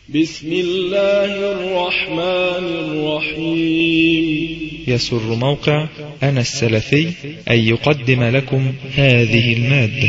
بسم الله الرحمن الرحيم. يسر موقع أنا السلفي أن يقدم لكم هذه المادة.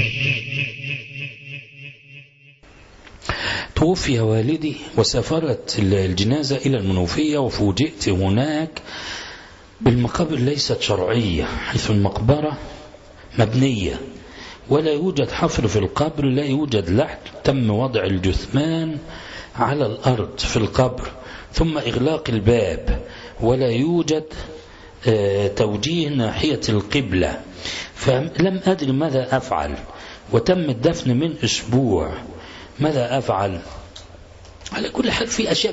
توفي والدي وسافرت الجنازة إلى المنوفية، وفوجئت هناك بالمقابر ليست شرعية، حيث المقبرة مبنية ولا يوجد حفر في القبر، لا يوجد لحد، تم وضع الجثمان على الأرض في القبر ثم إغلاق الباب، ولا يوجد توجيه ناحية القبلة. فلم أدري ماذا أفعل، وتم الدفن من أسبوع، ماذا أفعل؟ على كل حال في أشياء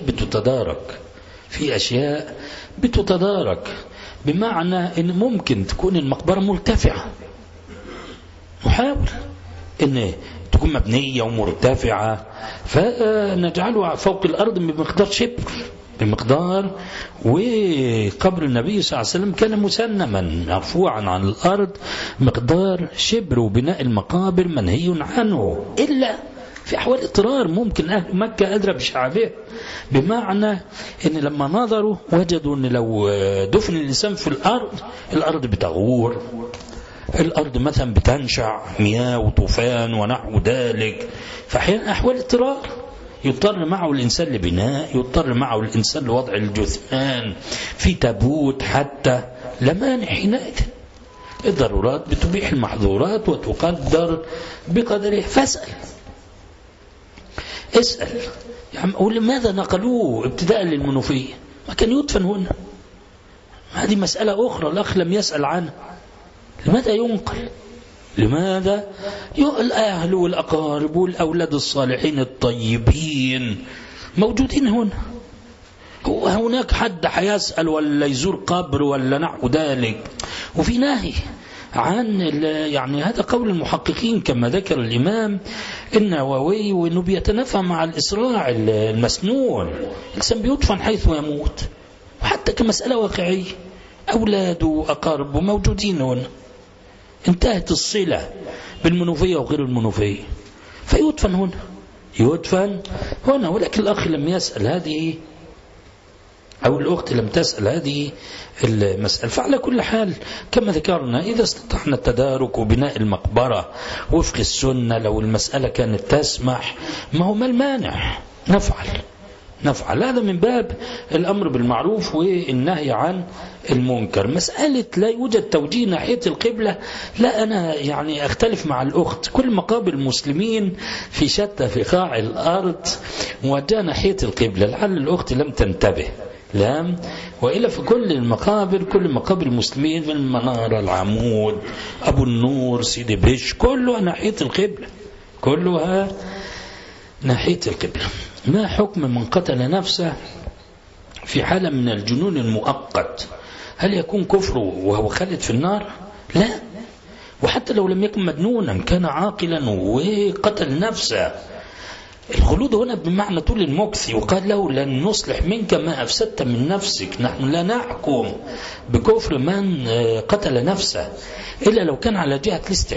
بتتدارك، بمعنى أن ممكن تكون المقبرة مرتفعة، نحاول أن تكون مبنية ومرتفعة، فنجعلها فوق الأرض بمقدار شبر، وقبر النبي صلى الله عليه وسلم كان مسنما مرفوعا عن الأرض مقدار شبر، وبناء المقابر منهي عنه إلا في أحوال اضطرار. ممكن أهل مكة أدرى بشعبه، بمعنى أن لما نظروا وجدوا أن لو دفن الإنسان في الأرض بتغور، الأرض مثلا بتنشع مياه وطوفان ونحو ذلك، فأحيانا أحوال اضطرار يضطر معه الإنسان لبناء، يضطر معه الإنسان لوضع الجثمان في تابوت، حتى لا مانع حينئذ. الضرورات بتبيح المحظورات وتقدر بقدره. اسأل ولماذا نقلوه ابتداء للمنوفية؟ ما كان يدفن هنا. هذه مسألة أخرى الأخ لم يسأل عنها. لماذا ينقل؟ لماذا الأهل والأقارب والأولاد الصالحين الطيبين موجودين هنا، وهناك حد حيسأل ولا يزور قبر ولا نحو ذلك؟ وفي نهي عن يعني هذا قول المحققين كما ذكر الإمام النووي، وأنه بيتنافى مع الإسراع المسنون. الإنسان بيدفن حيث يموت، وحتى كمسألة واقعية أولاده وأقاربه موجودين هنا، انتهت الصلة بالمنوفية وغير المنوفية، فيدفن هنا. ولكن الأخ لم يسأل هذه، أو الأخت لم تسأل هذه المسألة. فعلى كل حال كما ذكرنا، إذا استطعنا التدارك وبناء المقبرة وفق السنة، لو المسألة كانت تسمح، ما المانع؟ نفعل. هذا من باب الأمر بالمعروف والنهي عن المنكر. مسألة لا يوجد توجيه ناحية القبلة، لا، أنا يعني أختلف مع الأخت. كل مقابر المسلمين في شتى فقاع الأرض موجهة ناحية القبلة، لعل الأخت لم تنتبه. وإلا في كل مقابر المسلمين، في المنارة، العمود، أبو النور، سيدي بريش، كلها ناحية القبلة، كلها ناحية القبلة. ما حكم من قتل نفسه في حالة من الجنون المؤقت؟ هل يكون كفره وهو خالد في النار؟ لا، وحتى لو لم يكن مجنونا كان عاقلا وقتل نفسه. الخلود هنا بمعنى طول المكث، وقال له لن نصلح منك ما أفسدت من نفسك. نحن لا نحكم بكفر من قتل نفسه إلا لو كان على جهة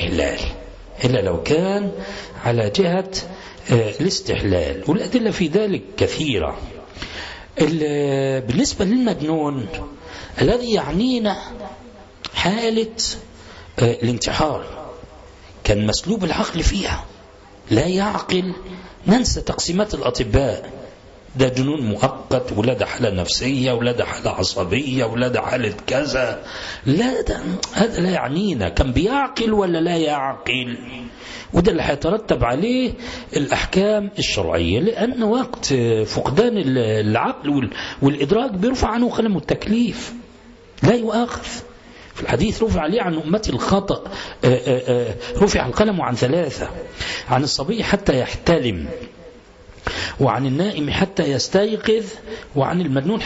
الاستحلال، والأدلة في ذلك كثيرة. بالنسبة للمجنون الذي يعنينا حالة الانتحار، كان مسلوب العقل فيها، لا يعقل، ننسى تقسيمات الأطباء، ده جنون مؤقت، ولا ده حالة نفسية، ولا ده حالة عصبية، ولا ده حالة كذا. لا، هذا لا يعنينا. كان بيعقل ولا لا يعقل؟ وده اللي هيترتب عليه الأحكام الشرعية، لأن وقت فقدان العقل والإدراك بيرفع عنه قلم التكليف، لا يؤاخذ. في الحديث رفع عليه عن أمتي الخطأ، رفع القلم عن 3: عن الصبي حتى يحتلم، وعن النائم حتى يستيقظ، وعن المجنون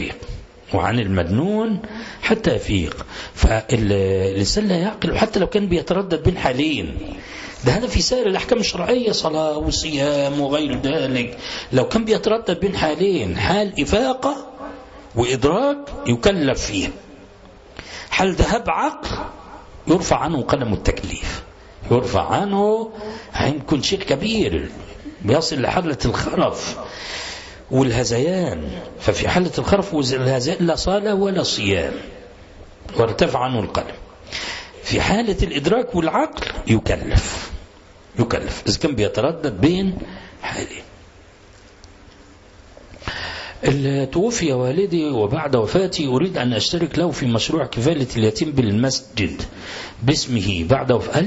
حتى يفيق. فالإنسان لا يعقل، حتى لو كان بيتردد بين حالين. ده هذا في سائر الأحكام الشرعية، صلاة وصيام وغير ذلك. لو كان بيتردد بين حالين، حال إفاقة وإدراك يكلف فيها، حال ذهاب عقل يرفع عنه قلم التكليف، يرفع عنه، يكون شيء كبير بيصل لحالة الخرف. والهذيان. ففي حالة الخرف والهذيان لا صلاة ولا صيام وارتفع عنه القلم. في حالة الإدراك والعقل يكلف إذا كان بيتردد بين حالين. توفي والدي وبعد وفاتي أريد أن أشترك له في مشروع كفالة اليتيم بالمسجد باسمه بعد هل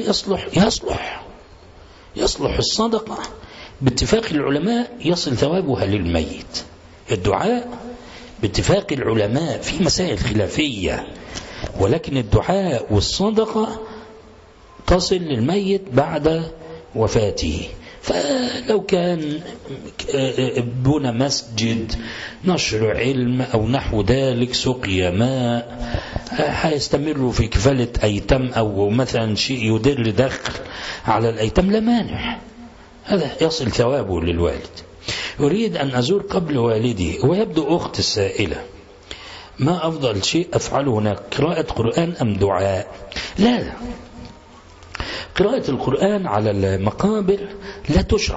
يصلح الصدقة باتفاق العلماء يصل ثوابها للميت. الدعاء باتفاق العلماء في مسائل خلافية، ولكن الدعاء والصدقة تصل للميت بعد وفاته. فلو كان بنى مسجد، نشر علم أو نحو ذلك، سقي ماء، هيستمروا في كفالة أيتام أو مثلا شيء يدر دخل على الأيتام لا مانع، هذا يصل ثوابه للوالد. أريد أن أزور قبل والدي. ويبدو أخت السائلة ما أفضل شيء أفعله هناك، قراءة قرآن أم دعاء؟ لا، قراءة القرآن على المقابر لا تشرع،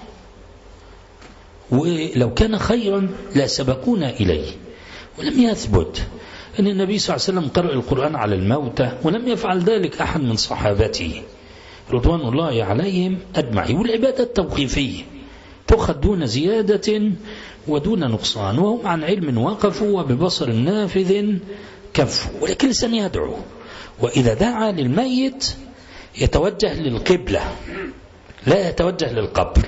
ولو كان خيرا لا سبقونا إليه. ولم يثبت أن النبي صلى الله عليه وسلم قرأ القرآن على الموتى، ولم يفعل ذلك أحد من صحابته رضوان الله عليهم أجمعين. والعبادة التوقيفية تؤخذ دون زيادة ودون نقصان، وهم عن علم وقفوا وببصر نافذ كفوا. ولكن لسان يدعو، وإذا دعا للميت يتوجه للقبلة، لا يتوجه للقبر،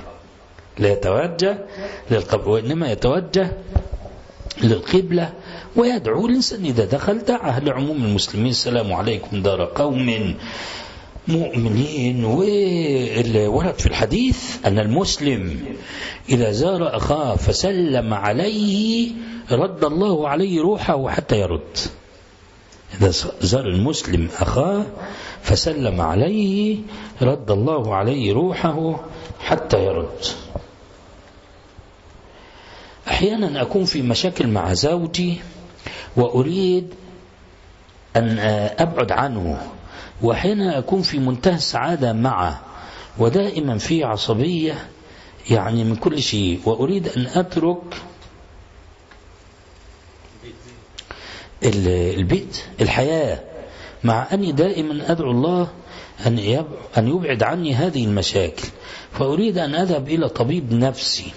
وإنما يتوجه للقبلة ويدعو. الإنسان إذا دخل دعاه لعموم المسلمين: السلام عليكم دار قوم مؤمنين. وورد في الحديث أن المسلم إذا زار أخاه فسلم عليه رد الله عليه روحه حتى يرد. إذا زار المسلم أخاه فسلم عليه رد الله عليه روحه حتى يرد. أحيانا أكون في مشاكل مع زوجي وأريد أن أبعد عنه، وأحيانا أكون في منتهى السعادة معه، ودائما في عصبية يعني من كل شيء، وأريد أن أترك البيت الحياة، مع أني دائما أدعو الله أن يبعد عني هذه المشاكل، فأريد أن أذهب إلى طبيب نفسي.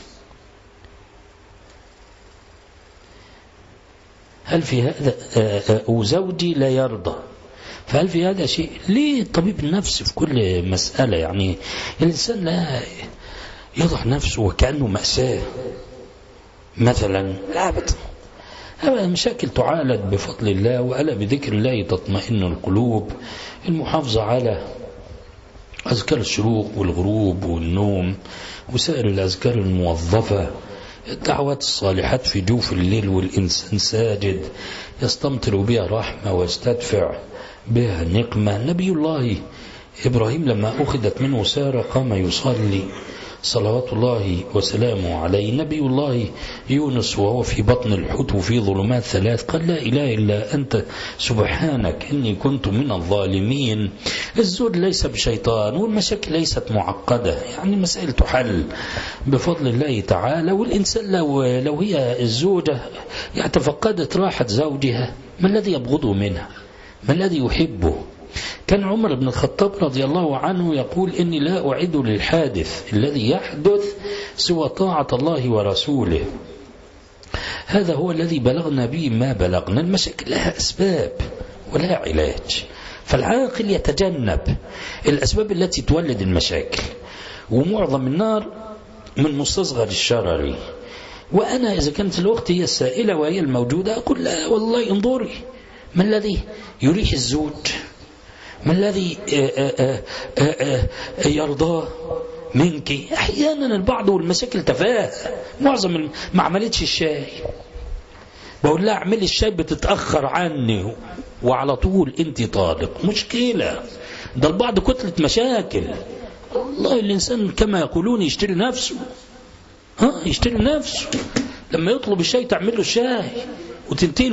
هل في هذا وزوجي لا يرضى، فهل في هذا شيء؟ ليه الطبيب النفسي في كل مسألة؟ يعني الإنسان لا يضع نفسه وكأنه مأساة مثلا، لا أبدا. المشاكل تعالج بفضل الله، وألا بذكر الله تطمئن القلوب. المحافظة على أذكار الشروق والغروب والنوم وسائر الأذكار الموظفة، الدعوات الصالحات في جوف الليل والإنسان ساجد يستمطر بها رحمة ويستدفع بها نقمة. نبي الله إبراهيم لما أخذت منه سارة قام يصلي صلوات الله وسلامه عليه. نبي الله يونس وهو في بطن الحوت وفي ظلمات ثلاث قال: لا إله إلا أنت سبحانك إني كنت من الظالمين. الزوج ليس بشيطان، والمشاكل ليست معقدة، يعني مسائل تحل بفضل الله تعالى. والإنسان لو هي الزوجة تفقدت راحة زوجها، ما الذي يبغضه منها؟ ما الذي يحبه؟ كان عمر بن الخطاب رضي الله عنه يقول: إني لا أعد للحادث الذي يحدث سوى طاعة الله ورسوله. هذا هو الذي بلغنا به ما بلغنا. المشاكل لها أسباب ولا علاج، فالعاقل يتجنب الأسباب التي تولد المشاكل. ومعظم النار من مستصغر الشرر. وأنا إذا كانت الأخت هي السائلة وهي الموجودة أقول لها: والله انظري، ما الذي يريح الزوج؟ ما الذي يرضاه منك؟ أحيانا البعض والمشاكل تفاهة، معظم ما عملتش الشاي، بقول لها اعملي الشاي بتتأخر عني وعلى طول انت طالق. مشكلة، ده البعض كتلة مشاكل. والله الإنسان كما يقولون يشتري نفسه، يشتري نفسه. لما يطلب الشاي تعمل له الشاي وتنتهي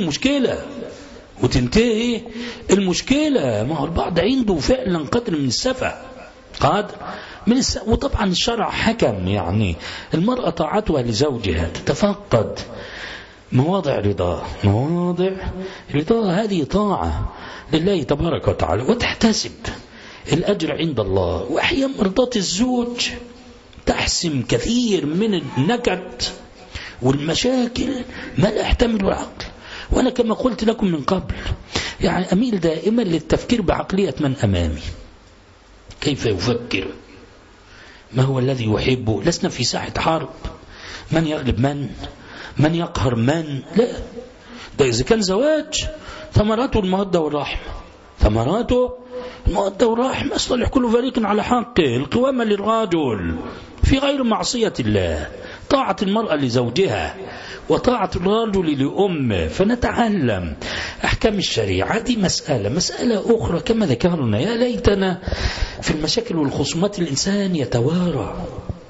المشكلة. ما هو البعض عنده فعلا قدر من السفة، قدر وطبعا الشرع حكم، يعني المرأة طاعتها لزوجها تتفقد مواضع رضاه، مواضع رضاه، هذه طاعة لله تبارك وتعالى، وتحتسب الأجر عند الله. وأحيانا مرضاة الزوج تحسم كثير من النكد والمشاكل ما لا يحتمل العقل. وأنا كما قلت لكم من قبل يعني أميل دائما للتفكير بعقلية من أمامي، كيف يفكر، ما هو الذي يحبه. لسنا في ساحة حرب من يغلب من يقهر من، لا، ده إذا كان زواج ثمراته المودة والرحمة، ثمراته المودة والرحمة، يصطلح كل فريق على حقه، القوامة للرجل في غير معصية الله، طاعة المرأة لزوجها وطاعة الرجل لأمه. فنتعلم أحكام الشريعة. دي مسألة أخرى كما ذكرنا. يا ليتنا في المشاكل والخصومات الإنسان يتوارى،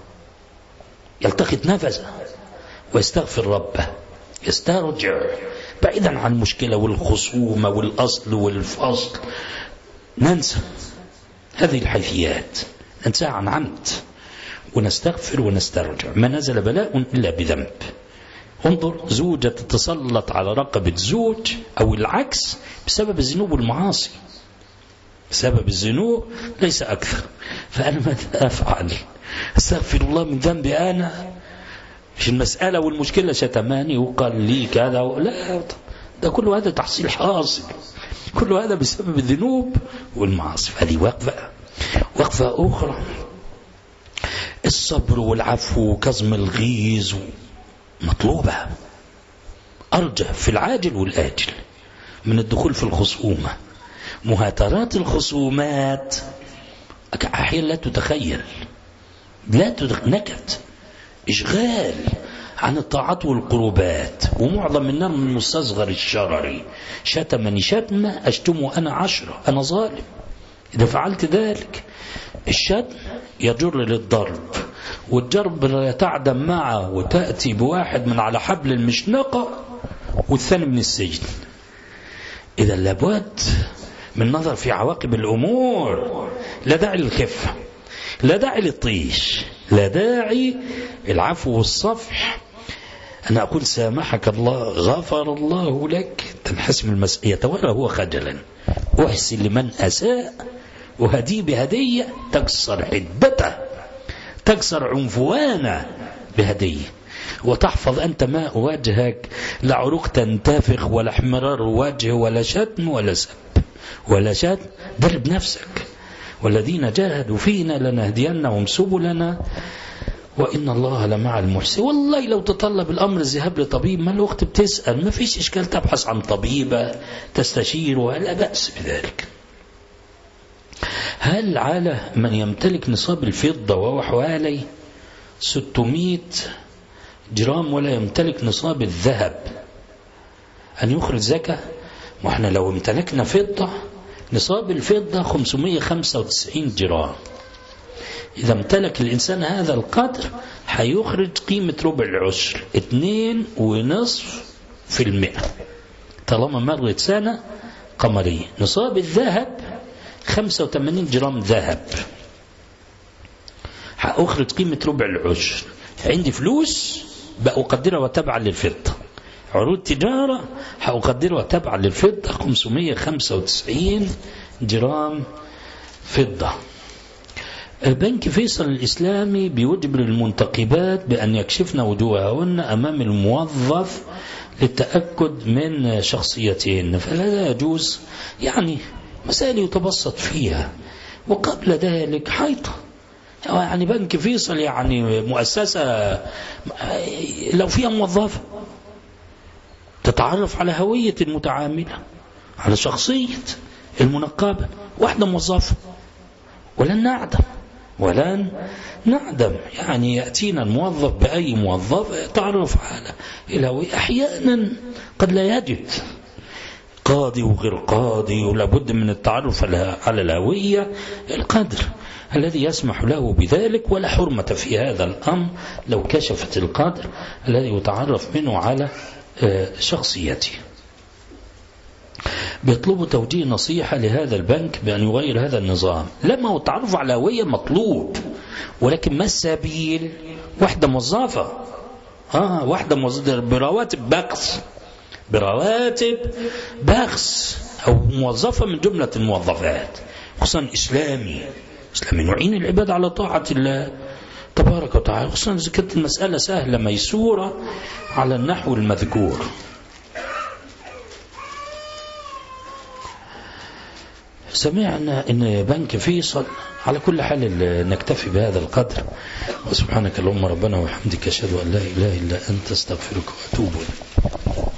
يلتقط نفسه ويستغفر ربه، يسترجع بعيدا عن المشكلة والخصومة والأصل والفصل. ننسى هذه الحيثيات، ننساها عن عمد، ونستغفر ونسترجع. ما نزل بلاء إلا بذنب. انظر، زوجة تتسلط على رقبة زوج أو العكس بسبب الذنوب والمعاصي، بسبب الذنوب ليس أكثر. فأنا ماذا أفعل؟ استغفر الله من ذنبي أنا؟ مش المسألة والمشكلة شتماني وقال لي كذا لا، ده كل هذا تحصيل حاصل، كل هذا بسبب الذنوب والمعاصي. هذه وقفة أخرى. الصبر والعفو وكظم الغيظ مطلوبة، أرجى في العاجل والآجل من الدخول في الخصومة. مهاترات الخصومات أحيانا لا تتخيل، نكد، إشغال عن الطاعات والقربات. ومعظم النار من مستصغر الشرر، شتمني شتمة أشتمه أنا 10، أنا ظالم إذا فعلت ذلك. الشتم يجر للضرب، والضرب يتعدم معه وتأتي بواحد من على حبل المشنقة والثاني من السجن. إذا لابد من نظر في عواقب الأمور. لا داعي للخفة، لا داعي للطيش، لا داعي العفو والصفح. أنا أقول سامحك الله، غفر الله لك، تنحسم المسألة، يتولى هو خجلا. أحسن لمن أساء وهدي بهدية تكسر حدته، تكسر عنفوانه بهدية، وتحفظ أنت ماء وجهك، لا عروق تنتفخ ولا احمرار وجه ولا شتم ولا سب ولا شتم. درب نفسك، والذين جاهدوا فينا لنهدينهم سبلنا وإن الله لمع المحسنين. والله لو تطلب الأمر الذهاب لطبيب، ما الوقت بتسأل، ما فيش إشكال تبحث عن طبيبة تستشيرها، لا بأس بذلك. هل على من يمتلك نصاب الفضة وهو حوالي 600 جرام ولا يمتلك نصاب الذهب أن يخرج زكاة؟ وإحنا لو امتلكنا فضة، نصاب الفضة 595 جرام، إذا امتلك الإنسان هذا القدر هيخرج قيمة ربع العشر 2.5%، طالما مرت سنة قمرية. نصاب الذهب 85 جرام ذهب، هأخرج قيمة ربع العشر. عندي فلوس بأقدرها وتبعا للفضة، عروض تجارة هأقدرها تبعا للفضة 595 جرام فضة. بنك فيصل الإسلامي بيجبر المنتقبات بأن يكشفن وجوههن أمام الموظف للتأكد من شخصيتهن، فلا يجوز. يعني مسائل يتبسط فيها. وقبل ذلك حيطة، يعني بنك فيصل يعني مؤسسة لو فيها موظفة تتعرف على هوية المتعاملة، على شخصية المنقبة، واحدة موظفة، ولن نعدم. يعني يأتينا الموظف بأي موظف يتعرف على الهوية. أحيانا قد لا يجد قاضي وغير قاضي، ولا بد من التعرف على الهوية القدر الذي يسمح له بذلك، ولا حرمة في هذا الأمر لو كشفت القدر الذي يتعرف منه على شخصيته. بيطلبوا توجيه نصيحة لهذا البنك بأن يغير هذا النظام. لما هو التعرف على الهوية مطلوب، ولكن ما السبيل؟ واحدة موظفة، واحدة موظفة برواتب بخس، أو موظفة من جملة الموظفات، خصوصا إسلامي نعين العباد على طاعة الله تبارك وتعالى، خصوصا إذا كانت المسألة سهلة ميسورة على النحو المذكور. سمعنا إن بنك فيصل. على كل حال نكتفي بهذا القدر، وسبحانك اللهم ربنا وبحمدك أشهد أن لا إله إلا أنت أستغفرك وأتوب إليك.